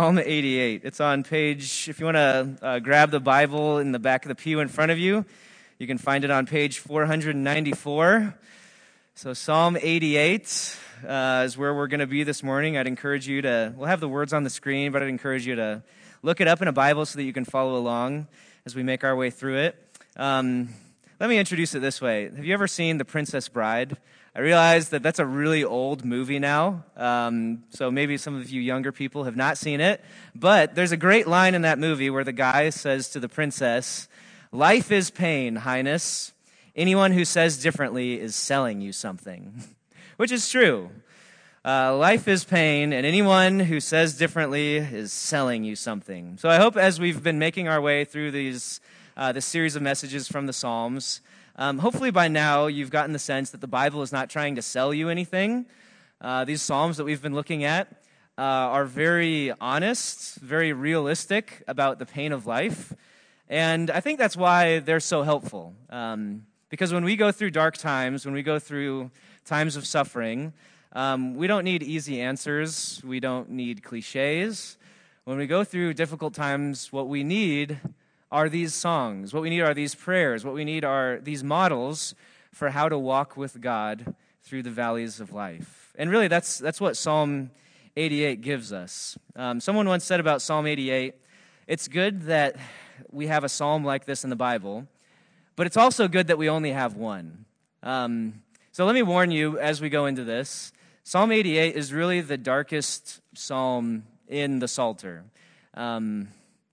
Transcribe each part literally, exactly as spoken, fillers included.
Psalm eighty-eight. It's on page, if you want to uh, grab the Bible in the back of the pew in front of you, you can find it on page four ninety-four. So Psalm eighty-eight uh, is where we're going to be this morning. I'd encourage you to, we'll have the words on the screen, but I'd encourage you to look it up in a Bible so that you can follow along as we make our way through it. Um, let me introduce it this way. Have you ever seen The Princess Bride? I realize that that's a really old movie now, um, so maybe some of you younger people have not seen it, but there's a great line in that movie where the guy says to the princess, "Life is pain, Highness. Anyone who says differently is selling you something," which is true. Uh, life is pain, and anyone who says differently is selling you something. So I hope as we've been making our way through these uh, this series of messages from the Psalms, Um, hopefully by now you've gotten the sense that the Bible is not trying to sell you anything. Uh, these Psalms that we've been looking at uh, are very honest, very realistic about the pain of life. And I think that's why they're so helpful. Um, because when we go through dark times, when we go through times of suffering, um, we don't need easy answers. We don't need cliches. When we go through difficult times, what we need are these songs. What we need are these prayers. What we need are these models for how to walk with God through the valleys of life. And really, that's that's what Psalm eighty-eight gives us. Um, someone once said about Psalm eighty-eight, it's good that we have a psalm like this in the Bible, but it's also good that we only have one. Um, so let me warn you as we go into this, Psalm eighty-eight is really the darkest psalm in the Psalter. Um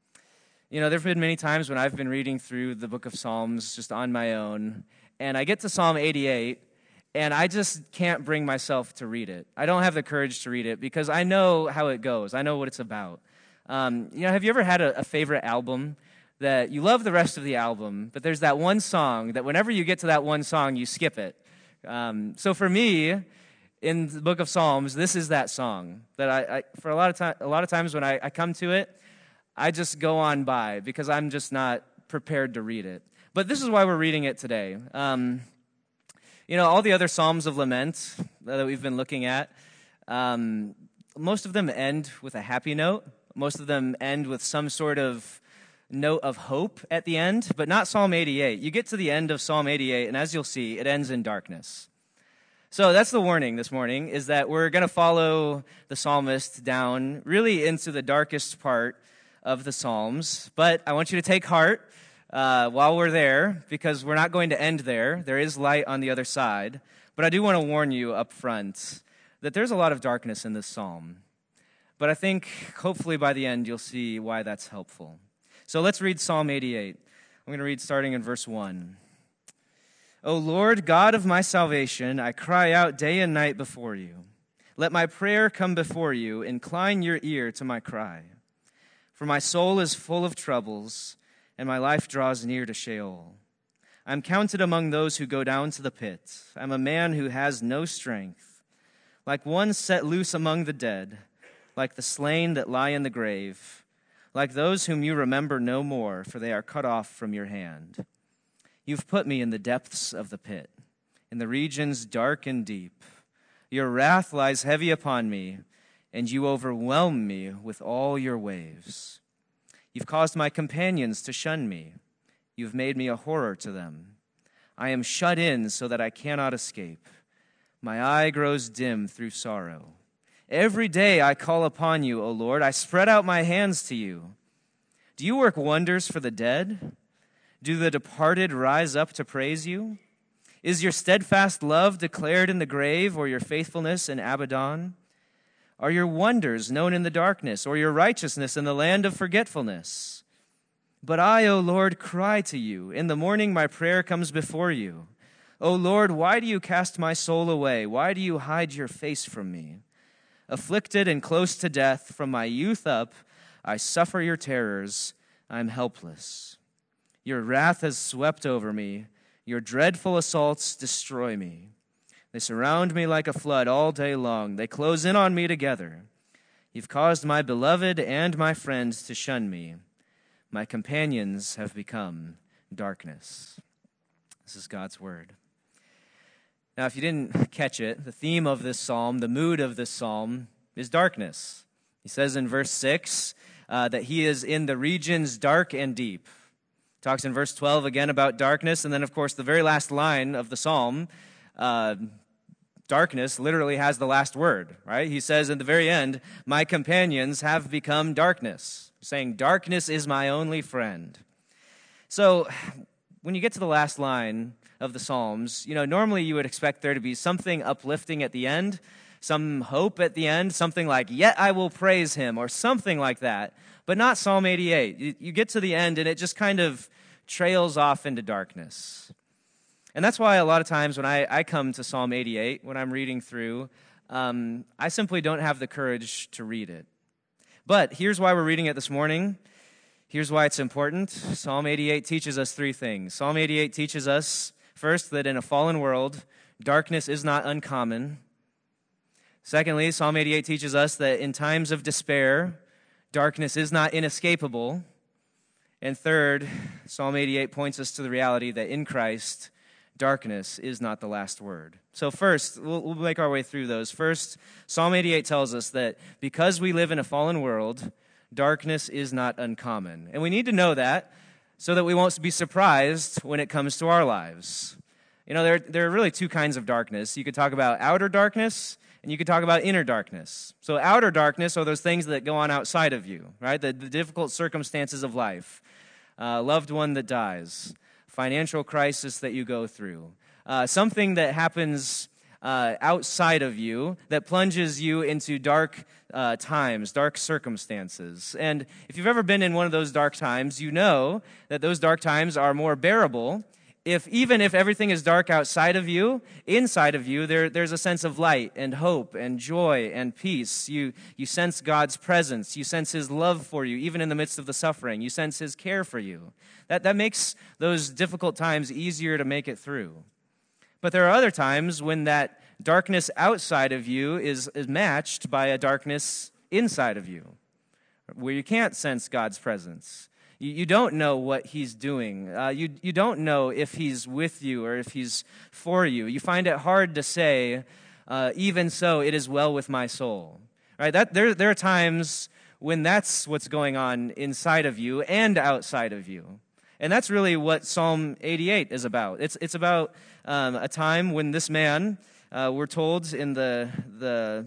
You know, there have been many times when I've been reading through the book of Psalms just on my own, and I get to Psalm eighty-eight, and I just can't bring myself to read it. I don't have the courage to read it because I know how it goes. I know what it's about. Um, you know, have you ever had a, a favorite album that you love the rest of the album, but there's that one song that whenever you get to that one song, you skip it? Um, so for me, in the book of Psalms, this is that song that I, I for a lot of time, a lot of times when I, I come to it, I just go on by because I'm just not prepared to read it. But this is why we're reading it today. Um, you know, all the other Psalms of Lament that we've been looking at, um, most of them end with a happy note. Most of them end with some sort of note of hope at the end, but not Psalm eighty-eight. You get to the end of Psalm eighty-eight, and as you'll see, it ends in darkness. So that's the warning this morning, is that we're going to follow the psalmist down really into the darkest part of the Psalms, but I want you to take heart uh, while we're there, because we're not going to end there. There is light on the other side, but I do want to warn you up front that there's a lot of darkness in this psalm. But I think hopefully by the end you'll see why that's helpful. So let's read Psalm eighty-eight. I'm going to read starting in verse one. "O Lord, God of my salvation, I cry out day and night before you. Let my prayer come before you. Incline your ear to my cry. For my soul is full of troubles, and my life draws near to Sheol. I am counted among those who go down to the pit. I am a man who has no strength, like one set loose among the dead, like the slain that lie in the grave, like those whom you remember no more, for they are cut off from your hand. You've put me in the depths of the pit, in the regions dark and deep. Your wrath lies heavy upon me, and you overwhelm me with all your waves. You've caused my companions to shun me. You've made me a horror to them. I am shut in so that I cannot escape. My eye grows dim through sorrow. Every day I call upon you, O Lord. I spread out my hands to you. Do you work wonders for the dead? Do the departed rise up to praise you? Is your steadfast love declared in the grave, or your faithfulness in Abaddon? Are your wonders known in the darkness, or your righteousness in the land of forgetfulness? But I, O Lord, cry to you. In the morning my prayer comes before you. O Lord, why do you cast my soul away? Why do you hide your face from me? Afflicted and close to death, from my youth up, I suffer your terrors. I am helpless. Your wrath has swept over me. Your dreadful assaults destroy me. They surround me like a flood all day long. They close in on me together. You've caused my beloved and my friends to shun me. My companions have become darkness." This is God's word. Now, if you didn't catch it, the theme of this psalm, the mood of this psalm, is darkness. He says in verse six uh, that he is in the regions dark and deep. Talks in verse twelve again about darkness, and then, of course, the very last line of the psalm, uh, darkness literally has the last word, right? He says in the very end, my companions have become darkness, saying, darkness is my only friend. So when you get to the last line of the Psalms, you know, normally you would expect there to be something uplifting at the end, some hope at the end, something like, yet I will praise him, or something like that, but not Psalm eighty-eight. You, you get to the end, and it just kind of trails off into darkness. And that's why a lot of times when I, I come to Psalm eighty-eight, when I'm reading through, um, I simply don't have the courage to read it. But here's why we're reading it this morning. Here's why it's important. Psalm eighty-eight teaches us three things. Psalm eighty-eight teaches us, first, that in a fallen world, darkness is not uncommon. Secondly, Psalm eighty-eight teaches us that in times of despair, darkness is not inescapable. And third, Psalm eighty-eight points us to the reality that in Christ, darkness is not the last word. So first, we'll, we'll make our way through those. First, Psalm eighty-eight tells us that because we live in a fallen world, darkness is not uncommon. And we need to know that so that we won't be surprised when it comes to our lives. You know, there, there are really two kinds of darkness. You could talk about outer darkness, and you could talk about inner darkness. So outer darkness are those things that go on outside of you, right? The, the difficult circumstances of life, uh, loved one that dies, financial crisis that you go through, uh, something that happens uh, outside of you that plunges you into dark uh, times, dark circumstances. And if you've ever been in one of those dark times, you know that those dark times are more bearable if even if everything is dark outside of you, inside of you, there, there's a sense of light and hope and joy and peace. You, you sense God's presence. You sense his love for you, even in the midst of the suffering. You sense his care for you. That, that makes those difficult times easier to make it through. But there are other times when that darkness outside of you is, is matched by a darkness inside of you, where you can't sense God's presence. You, you don't know what he's doing. Uh, you, you don't know if he's with you or if he's for you. You find it hard to say, uh, even so, it is well with my soul. Right? That, there, there are times when that's what's going on inside of you and outside of you. And that's really what Psalm eighty-eight is about. It's, it's about um, a time when this man, uh, we're told in the, the,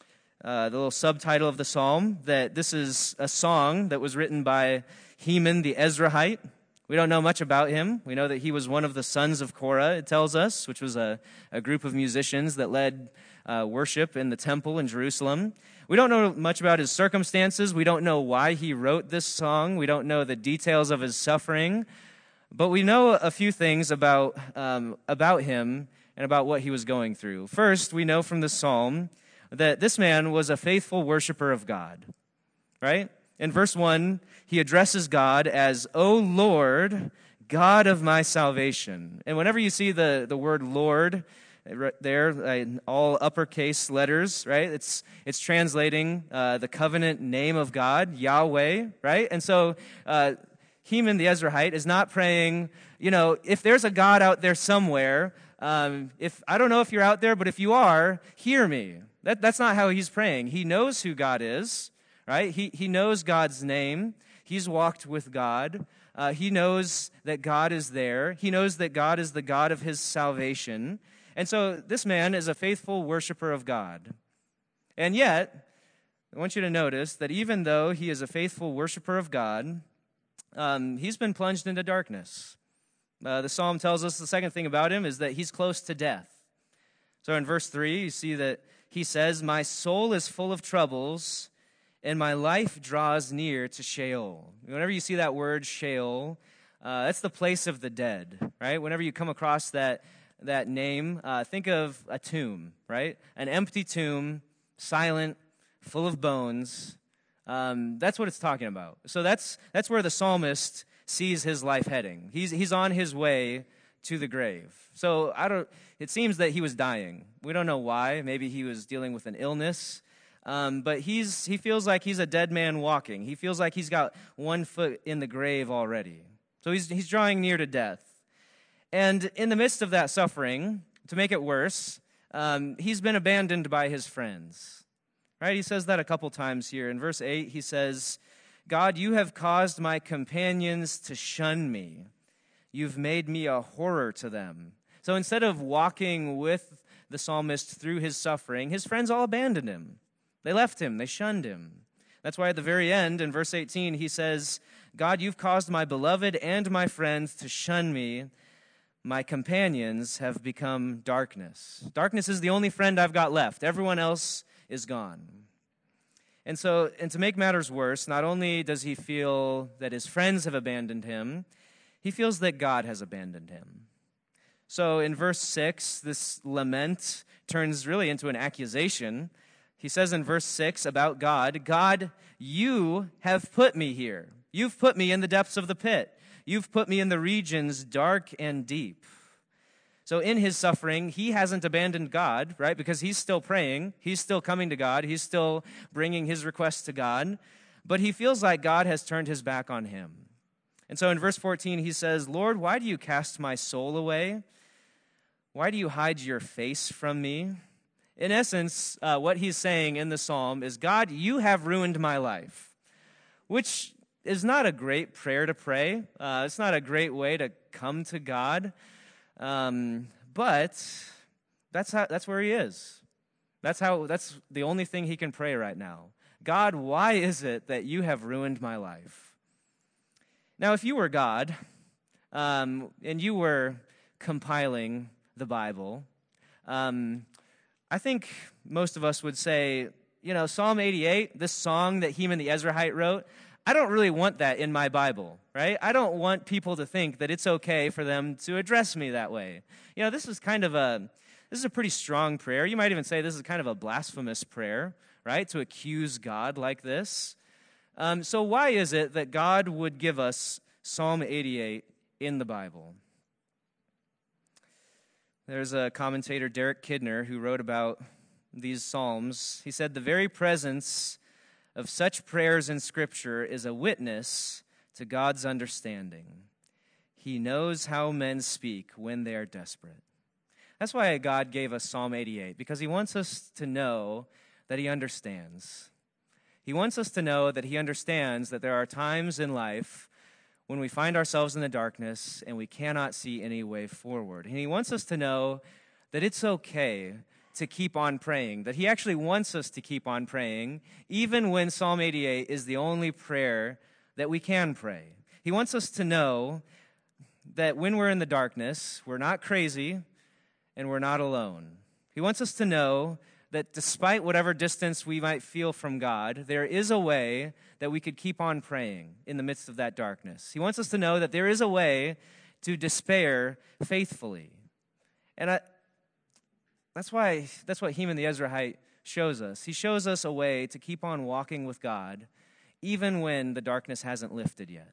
uh, the little subtitle of the psalm, that this is a song that was written by Heman the Ezrahite. We don't know much about him. We know that he was one of the sons of Korah, it tells us, which was a, a group of musicians that led uh, worship in the temple in Jerusalem. We don't know much about his circumstances. We don't know why he wrote this song. We don't know the details of his suffering. But we know a few things about, um, about him and about what he was going through. First, we know from the psalm that this man was a faithful worshiper of God, right? In verse one, he addresses God as, O Lord, God of my salvation. And whenever you see the, the word Lord there, in all uppercase letters, right, it's it's translating uh, the covenant name of God, Yahweh, right? And so uh, Heman the Ezrahite is not praying, you know, if there's a God out there somewhere, um, if I don't know if you're out there, but if you are, hear me. That, that's not how he's praying. He knows who God is. Right? He he knows God's name. He's walked with God. Uh, he knows that God is there. He knows that God is the God of his salvation. And so this man is a faithful worshiper of God. And yet, I want you to notice that even though he is a faithful worshiper of God, um, he's been plunged into darkness. Uh, the psalm tells us the second thing about him is that he's close to death. So in verse three, you see that he says, my soul is full of troubles, and my life draws near to Sheol. Whenever you see that word Sheol, uh, that's the place of the dead, right? Whenever you come across that that name, uh, think of a tomb, right? An empty tomb, silent, full of bones. Um, that's what it's talking about. So that's that's where the psalmist sees his life heading. He's he's on his way to the grave. So I don't. It seems that he was dying. We don't know why. Maybe he was dealing with an illness. Um, but he's he feels like he's a dead man walking. He feels like he's got one foot in the grave already. So he's he's drawing near to death. And in the midst of that suffering, to make it worse, um, he's been abandoned by his friends. right? He says that a couple times here. In verse eight, he says, God, you have caused my companions to shun me. You've made me a horror to them. So instead of walking with the psalmist through his suffering, his friends all abandoned him. They left him. They shunned him. That's why at the very end, in verse eighteen, he says, God, you've caused my beloved and my friends to shun me. My companions have become darkness. Darkness is the only friend I've got left. Everyone else is gone. And so, and to make matters worse, not only does he feel that his friends have abandoned him, he feels that God has abandoned him. So in verse six, this lament turns really into an accusation. He says in verse six about God, God, you have put me here. You've put me in the depths of the pit. You've put me in the regions dark and deep. So in his suffering, he hasn't abandoned God, right? Because he's still praying. He's still coming to God. He's still bringing his requests to God. But he feels like God has turned his back on him. And so in verse fourteen, he says, Lord, why do you cast my soul away? Why do you hide your face from me? In essence, uh, what he's saying in the psalm is, God, you have ruined my life, which is not a great prayer to pray. Uh, it's not a great way to come to God. Um, but that's how, that's where he is. That's how, that's the only thing he can pray right now. God, why is it that you have ruined my life? Now, if you were God, um, and you were compiling the Bible, um, I think most of us would say, you know, Psalm eighty-eight, this song that Heman the Ezrahite wrote, I don't really want that in my Bible, right? I don't want people to think that it's okay for them to address me that way. You know, this is kind of a, this is a pretty strong prayer. You might even say this is kind of a blasphemous prayer, right? To accuse God like this. Um, so why is it that God would give us Psalm eighty-eight in the Bible? There's a commentator, Derek Kidner, who wrote about these Psalms. He said, the very presence of such prayers in Scripture is a witness to God's understanding. He knows how men speak when they are desperate. That's why God gave us Psalm eighty-eight, because he wants us to know that he understands. He wants us to know that he understands that there are times in life when we find ourselves in the darkness and we cannot see any way forward. And he wants us to know that it's okay to keep on praying, that he actually wants us to keep on praying, even when Psalm eighty-eight is the only prayer that we can pray. He wants us to know that when we're in the darkness, we're not crazy and we're not alone. He wants us to know that despite whatever distance we might feel from God, there is a way that we could keep on praying in the midst of that darkness. He wants us to know that there is a way to despair faithfully. And I, that's why that's what Heman the Ezrahite shows us. He shows us a way to keep on walking with God even when the darkness hasn't lifted yet.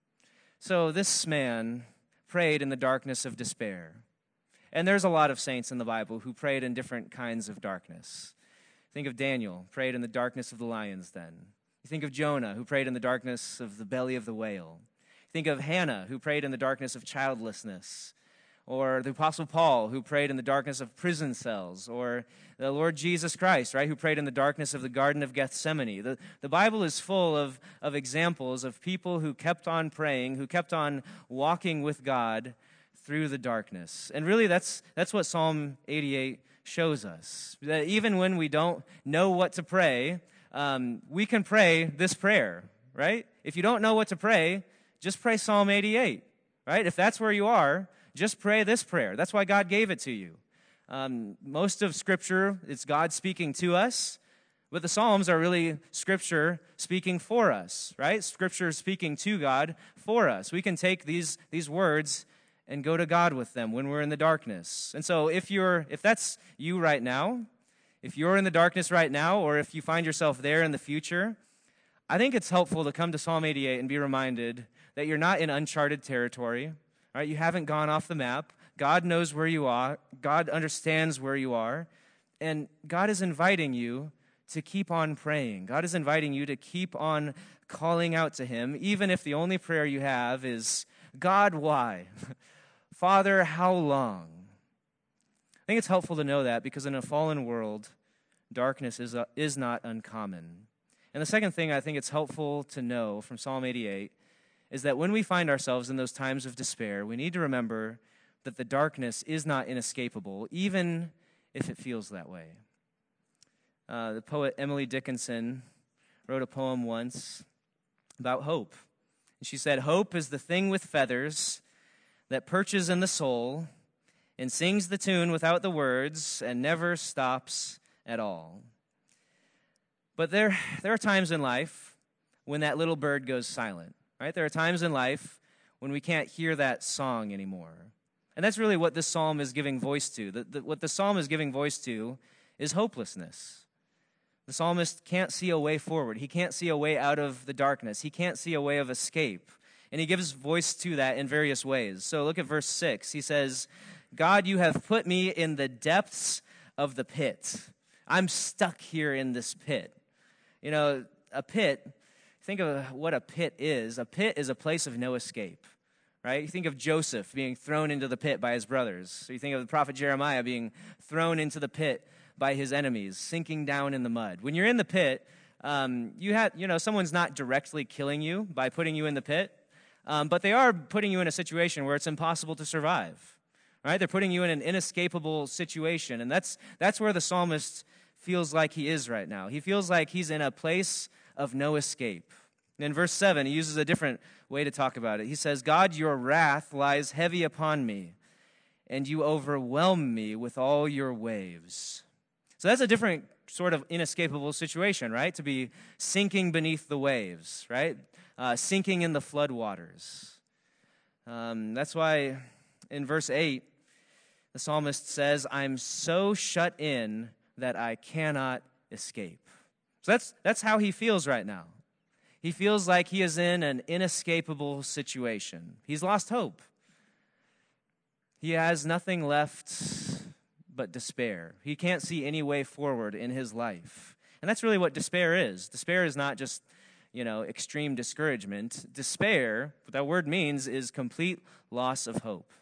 So this man prayed in the darkness of despair. And there's a lot of saints in the Bible who prayed in different kinds of darkness. Think of Daniel, prayed in the darkness of the lions then. You think of Jonah, who prayed in the darkness of the belly of the whale. Think of Hannah, who prayed in the darkness of childlessness. Or the Apostle Paul, who prayed in the darkness of prison cells. Or the Lord Jesus Christ, right, who prayed in the darkness of the Garden of Gethsemane. The, the Bible is full of, of examples of people who kept on praying, who kept on walking with God through the darkness. And really, that's that's what Psalm eighty-eight shows us. That even when we don't know what to pray, um, we can pray this prayer, right? If you don't know what to pray, just pray Psalm eighty-eight, right? If that's where you are, just pray this prayer. That's why God gave it to you. Um, most of Scripture, it's God speaking to us, but the Psalms are really Scripture speaking for us, right? Scripture speaking to God for us. We can take these these words and go to God with them when we're in the darkness. And so if you're, if that's you right now, if you're in the darkness right now, or if you find yourself there in the future, I think it's helpful to come to Psalm eighty-eight and be reminded that you're not in uncharted territory, right? You haven't gone off the map. God knows where you are. God understands where you are. And God is inviting you to keep on praying. God is inviting you to keep on calling out to him, even if the only prayer you have is, God, why? Father, how long? I think it's helpful to know that because in a fallen world, darkness is, uh, is not uncommon. And the second thing I think it's helpful to know from Psalm eighty-eight is that when we find ourselves in those times of despair, we need to remember that the darkness is not inescapable, even if it feels that way. Uh, the poet Emily Dickinson wrote a poem once about hope. And she said, "Hope is the thing with feathers that perches in the soul and sings the tune without the words and never stops at all." But there, there are times in life when that little bird goes silent, right? There are times in life when we can't hear that song anymore. And that's really what this psalm is giving voice to. The, the, what the psalm is giving voice to is hopelessness. The psalmist can't see a way forward. He can't see a way out of the darkness. He can't see a way of escape. And he gives voice to that in various ways. So look at verse six. He says, "God, you have put me in the depths of the pit. I'm stuck here in this pit." You know, a pit, think of what a pit is. A pit is a place of no escape, right? You think of Joseph being thrown into the pit by his brothers. So you think of the prophet Jeremiah being thrown into the pit by his enemies, sinking down in the mud. When you're in the pit, um, you have, you know, someone's not directly killing you by putting you in the pit, um, but they are putting you in a situation where it's impossible to survive, right? They're putting you in an inescapable situation, and that's that's where the psalmist feels like he is right now. He feels like he's in a place of no escape. And in verse seven, he uses a different way to talk about it. He says, "God, your wrath lies heavy upon me, and you overwhelm me with all your waves." So that's a different sort of inescapable situation, right? To be sinking beneath the waves, right? Uh, sinking in the floodwaters. Um, that's why in verse eight, the psalmist says, "I'm so shut in that I cannot escape." So that's that's how he feels right now. He feels like he is in an inescapable situation. He's lost hope. He has nothing left but despair. He can't see any way forward in his life. And that's really what despair is. Despair is not just, you know, extreme discouragement. Despair, what that word means, is complete loss of hope.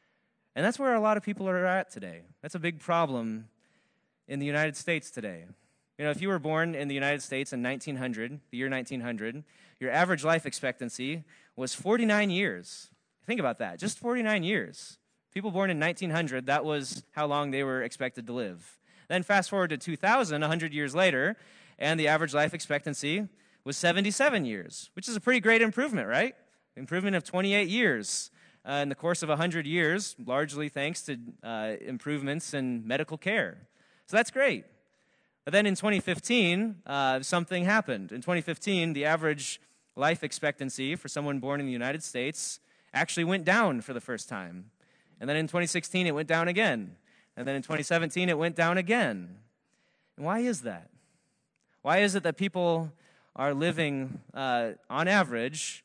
And that's where a lot of people are at today. That's a big problem in the United States today. You know, if you were born in the United States in nineteen hundred, the year nineteen hundred, your average life expectancy was forty-nine years. Think about that, just forty-nine years. People born in nineteen hundred, that was how long they were expected to live. Then fast forward to two thousand, one hundred years later, and the average life expectancy was seventy-seven years, which is a pretty great improvement, right? Improvement of twenty-eight years uh, in the course of one hundred years, largely thanks to uh, improvements in medical care. So that's great. But then in twenty fifteen, uh, something happened. In twenty fifteen, the average life expectancy for someone born in the United States actually went down for the first time. And then in twenty sixteen, it went down again. And then in twenty seventeen, it went down again. And why is that? Why is it that people are living, uh, on average,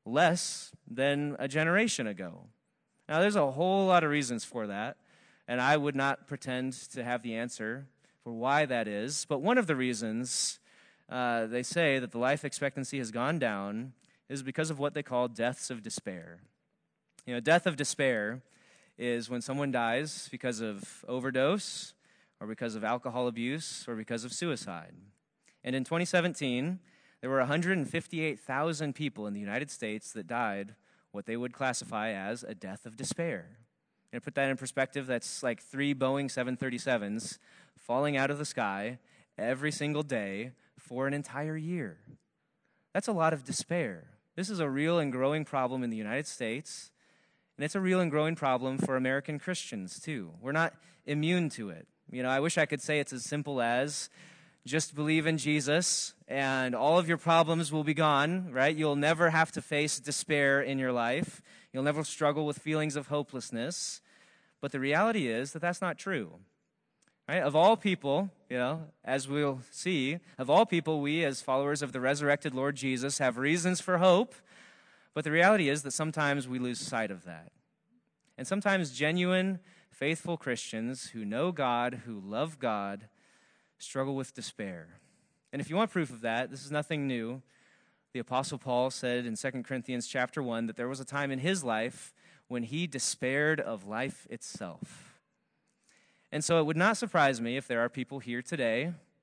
less than a generation ago? Now, there's a whole lot of reasons for that, and I would not pretend to have the answer for why that is. But one of the reasons uh, they say that the life expectancy has gone down is because of what they call deaths of despair. You know, death of despair is when someone dies because of overdose or because of alcohol abuse or because of suicide. And in twenty seventeen, there were one hundred fifty-eight thousand people in the United States that died what they would classify as a death of despair. And to put that in perspective, that's like three Boeing seven thirty-sevens falling out of the sky every single day for an entire year. That's a lot of despair. This is a real and growing problem in the United States, and it's a real and growing problem for American Christians, too. We're not immune to it. You know, I wish I could say it's as simple as just believe in Jesus and all of your problems will be gone, right? You'll never have to face despair in your life. You'll never struggle with feelings of hopelessness. But the reality is that that's not true. Right? Of all people, you know, as we'll see, of all people, we as followers of the resurrected Lord Jesus have reasons for hope, but the reality is that sometimes we lose sight of that. And sometimes genuine, faithful Christians who know God, who love God, struggle with despair. And if you want proof of that, this is nothing new. The Apostle Paul said in Second Corinthians chapter one that there was a time in his life when he despaired of life itself. And so it would not surprise me if there are people here today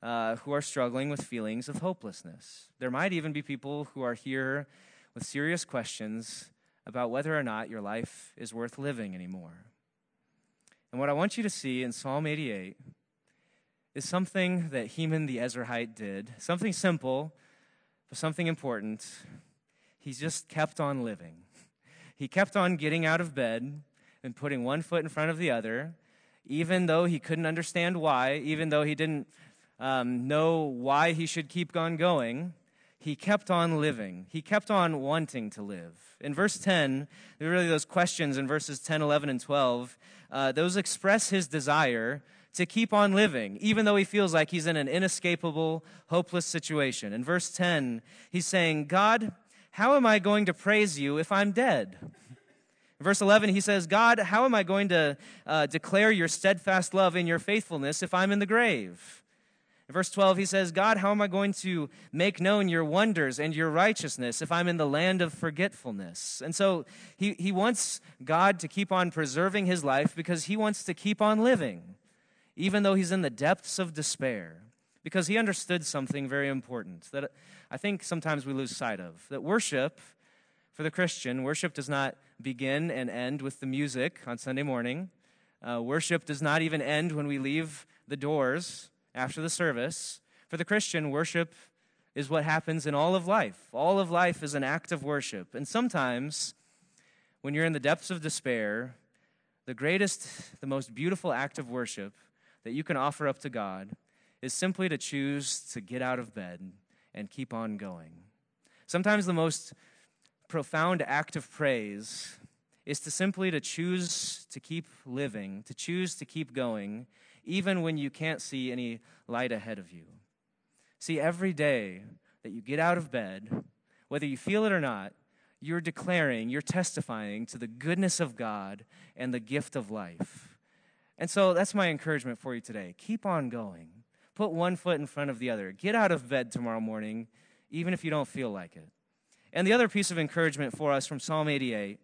uh, who are struggling with feelings of hopelessness. There might even be people who are here with serious questions about whether or not your life is worth living anymore. And what I want you to see in Psalm eighty-eight is something that Heman the Ezrahite did, something simple, but something important. He just kept on living. He kept on getting out of bed and putting one foot in front of the other, even though he couldn't understand why, even though he didn't um, know why he should keep on going. He kept on living. He kept on wanting to live. In verse ten, there are really those questions in verses ten, eleven, and twelve. Uh, those express his desire to keep on living, even though he feels like he's in an inescapable, hopeless situation. In verse ten, he's saying, God, how am I going to praise you if I'm dead? In verse eleven, he says, God, how am I going to uh, declare your steadfast love and your faithfulness if I'm in the grave? In verse twelve, he says, God, how am I going to make known your wonders and your righteousness if I'm in the land of forgetfulness? And so he, he wants God to keep on preserving his life because he wants to keep on living, even though he's in the depths of despair, because he understood something very important that I think sometimes we lose sight of, that worship, for the Christian, worship does not begin and end with the music on Sunday morning. Uh, worship does not even end when we leave the doors after the service. For the Christian, worship is what happens in all of life. All of life is an act of worship. And sometimes, when you're in the depths of despair, the greatest, the most beautiful act of worship that you can offer up to God is simply to choose to get out of bed and keep on going. Sometimes the most profound act of praise is to simply to choose to keep living, to choose to keep going, even when you can't see any light ahead of you. See, every day that you get out of bed, whether you feel it or not, you're declaring, you're testifying to the goodness of God and the gift of life. And so that's my encouragement for you today. Keep on going. Put one foot in front of the other. Get out of bed tomorrow morning, even if you don't feel like it. And the other piece of encouragement for us from Psalm eighty-eight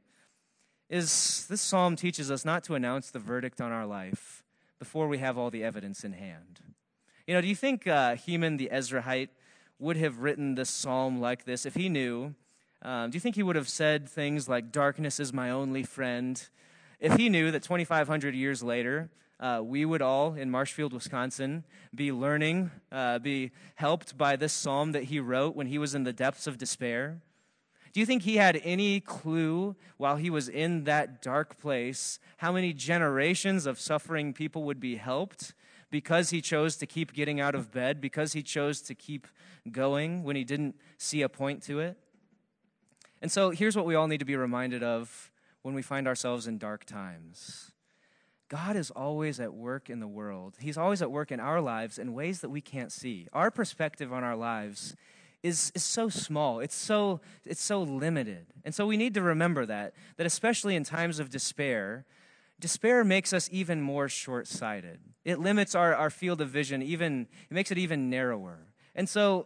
is this psalm teaches us not to announce the verdict on our life before we have all the evidence in hand. You know, do you think uh, Heman the Ezrahite would have written this psalm like this if he knew? Um, do you think he would have said things like, darkness is my only friend? If he knew that twenty-five hundred years later, uh, we would all in Marshfield, Wisconsin, be learning, uh, be helped by this psalm that he wrote when he was in the depths of despair? Do you think he had any clue while he was in that dark place how many generations of suffering people would be helped because he chose to keep getting out of bed, because he chose to keep going when he didn't see a point to it? And so here's what we all need to be reminded of when we find ourselves in dark times. God is always at work in the world. He's always at work in our lives in ways that we can't see. Our perspective on our lives is, is so small. It's so, it's so limited. And so we need to remember that, that especially in times of despair, despair makes us even more short-sighted. It limits our, our field of vision, even, it makes it even narrower. And so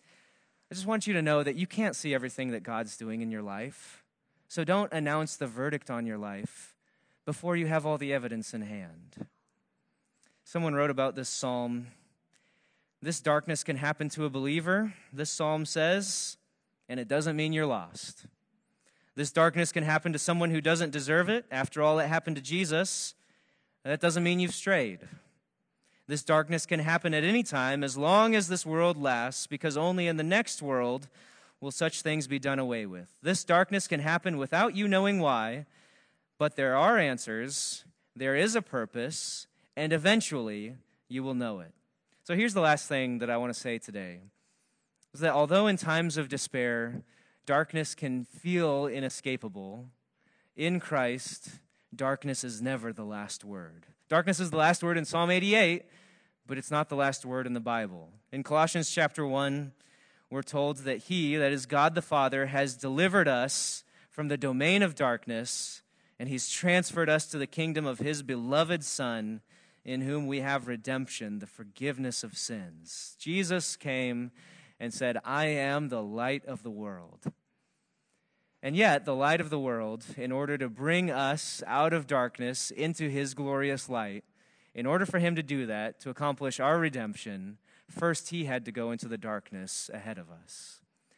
I just want you to know that you can't see everything that God's doing in your life. So don't announce the verdict on your life before you have all the evidence in hand. Someone wrote about this psalm. This darkness can happen to a believer, this psalm says, and it doesn't mean you're lost. This darkness can happen to someone who doesn't deserve it. After all, it happened to Jesus. That doesn't mean you've strayed. This darkness can happen at any time as long as this world lasts, because only in the next world will such things be done away with. This darkness can happen without you knowing why, but there are answers, there is a purpose, and eventually you will know it. So here's the last thing that I want to say today, is that although in times of despair, darkness can feel inescapable, in Christ, darkness is never the last word. Darkness is the last word in Psalm eighty-eight, but it's not the last word in the Bible. In Colossians chapter one, we're told that he, that is God the Father, has delivered us from the domain of darkness, and he's transferred us to the kingdom of his beloved Son, in whom we have redemption, the forgiveness of sins. Jesus came and said, I am the light of the world. And yet, the light of the world, in order to bring us out of darkness into his glorious light, in order for him to do that, to accomplish our redemption, first he had to go into the darkness ahead of us.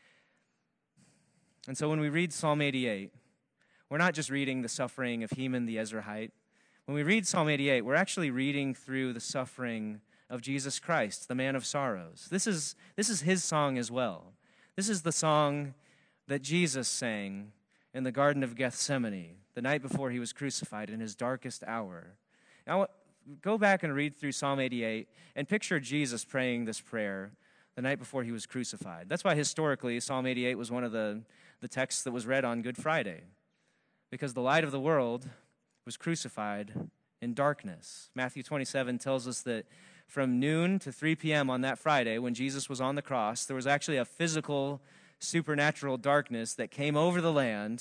And so when we read Psalm eighty-eight, we're not just reading the suffering of Heman the Ezrahite. When we read Psalm eighty-eight, we're actually reading through the suffering of Jesus Christ, the man of sorrows. This is, this is his song as well. This is the song that Jesus sang in the Garden of Gethsemane the night before he was crucified in his darkest hour. Now, go back and read through Psalm eighty-eight and picture Jesus praying this prayer the night before he was crucified. That's why historically Psalm eighty-eight was one of the, the texts that was read on Good Friday, because the light of the world was crucified in darkness. Matthew twenty-seven tells us that from noon to three p.m. on that Friday, when Jesus was on the cross, there was actually a physical, supernatural darkness that came over the land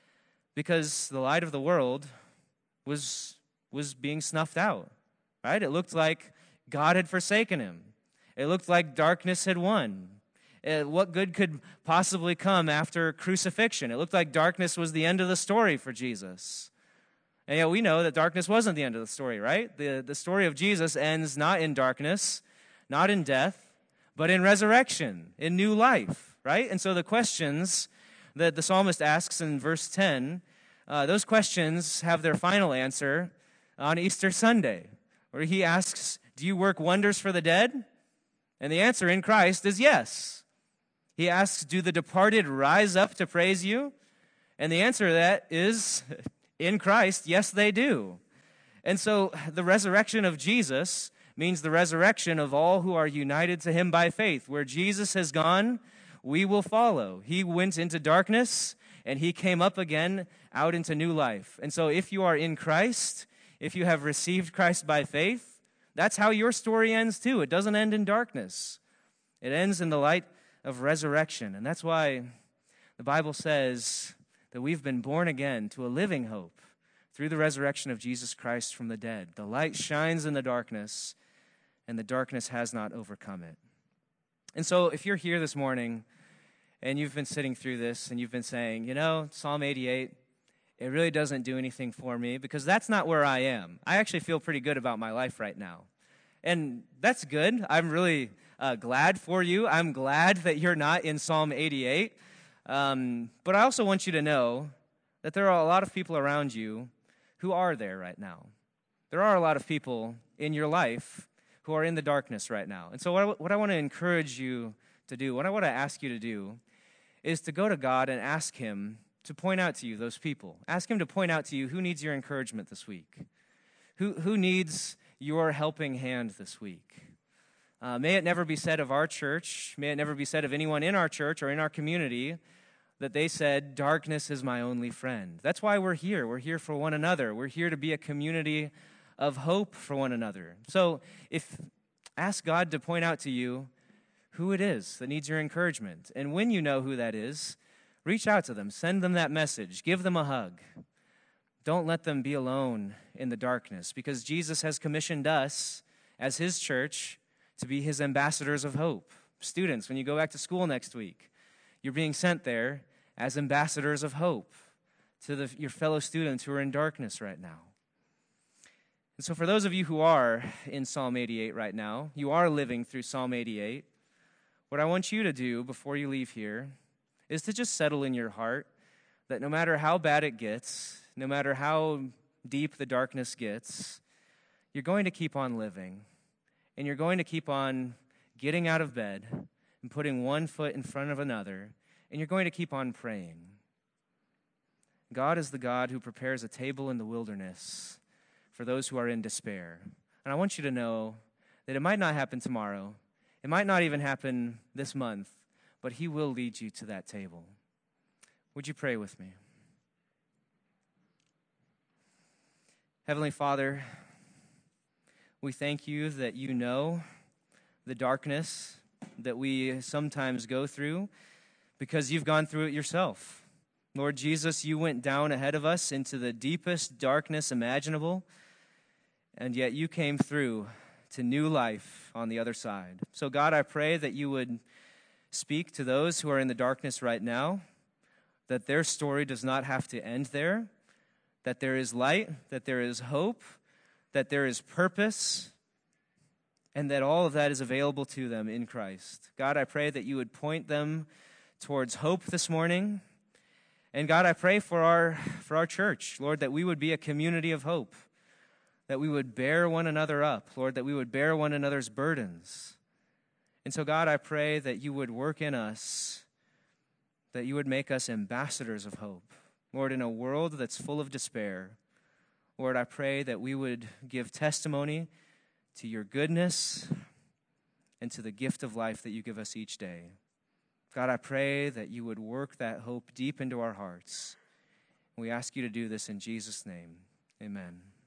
because the light of the world was, was being snuffed out, right? It looked like God had forsaken him. It looked like darkness had won. It, what good could possibly come after crucifixion? It looked like darkness was the end of the story for Jesus. And yet we know that darkness wasn't the end of the story, right? The, the story of Jesus ends not in darkness, not in death, but in resurrection, in new life, right? And so the questions that the psalmist asks in verse ten, uh, those questions have their final answer on Easter Sunday, where he asks, do you work wonders for the dead? And the answer in Christ is yes. He asks, do the departed rise up to praise you? And the answer to that is, in Christ, yes, they do. And so the resurrection of Jesus means the resurrection of all who are united to him by faith. Where Jesus has gone, we will follow. He went into darkness, and he came up again out into new life. And so if you are in Christ, if you have received Christ by faith, that's how your story ends too. It doesn't end in darkness. It ends in the light of resurrection. And that's why the Bible says that we've been born again to a living hope through the resurrection of Jesus Christ from the dead. The light shines in the darkness, and the darkness has not overcome it. And so if you're here this morning and you've been sitting through this and you've been saying, you know, Psalm eighty-eight, it really doesn't do anything for me, because that's not where I am. I actually feel pretty good about my life right now. And that's good. I'm really uh, glad for you. I'm glad that you're not in Psalm eighty-eight. Um, but I also want you to know that there are a lot of people around you who are there right now. There are a lot of people in your life who are in the darkness right now. And so what I, what I want to encourage you to do, what I want to ask you to do, is to go to God and ask him to point out to you those people. Ask him to point out to you who needs your encouragement this week. Who, who needs your helping hand this week. Uh, may it never be said of our church, may it never be said of anyone in our church or in our community that they said, darkness is my only friend. That's why we're here. We're here for one another. We're here to be a community of hope for one another. So if ask God to point out to you who it is that needs your encouragement. And when you know who that is, reach out to them. Send them that message. Give them a hug. Don't let them be alone in the darkness, because Jesus has commissioned us as his church to be his ambassadors of hope. Students, when you go back to school next week, you're being sent there as ambassadors of hope to the, your fellow students who are in darkness right now. And so for those of you who are in Psalm eighty-eight right now, you are living through Psalm eighty-eight, what I want you to do before you leave here is to just settle in your heart that no matter how bad it gets, no matter how deep the darkness gets, you're going to keep on living, and you're going to keep on getting out of bed and putting one foot in front of another, and you're going to keep on praying. God is the God who prepares a table in the wilderness for those who are in despair. And I want you to know that it might not happen tomorrow. It might not even happen this month, but he will lead you to that table. Would you pray with me? Heavenly Father, we thank you that you know the darkness that we sometimes go through because you've gone through it yourself. Lord Jesus, you went down ahead of us into the deepest darkness imaginable, and yet you came through to new life on the other side. So God, I pray that you would speak to those who are in the darkness right now, that their story does not have to end there, that there is light, that there is hope, that there is purpose, and that all of that is available to them in Christ. God, I pray that you would point them towards hope this morning. And God, I pray for our for our church, Lord, that we would be a community of hope, that we would bear one another up, Lord, that we would bear one another's burdens. And so, God, I pray that you would work in us, that you would make us ambassadors of hope. Lord, in a world that's full of despair, Lord, I pray that we would give testimony to your goodness and to the gift of life that you give us each day. God, I pray that you would work that hope deep into our hearts. We ask you to do this in Jesus' name. Amen.